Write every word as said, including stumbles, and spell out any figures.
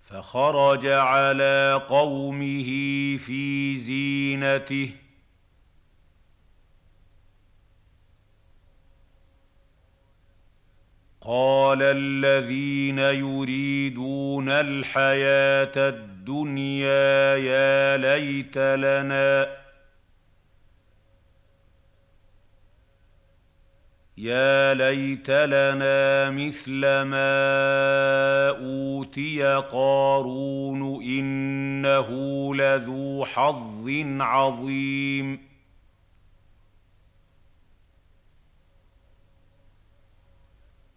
فخرج على قومه في زينته قال الذين يريدون الحياة الدنيا يا ليت لنا يا ليت لنا مثل ما أوتي قارون إنه لذو حظ عظيم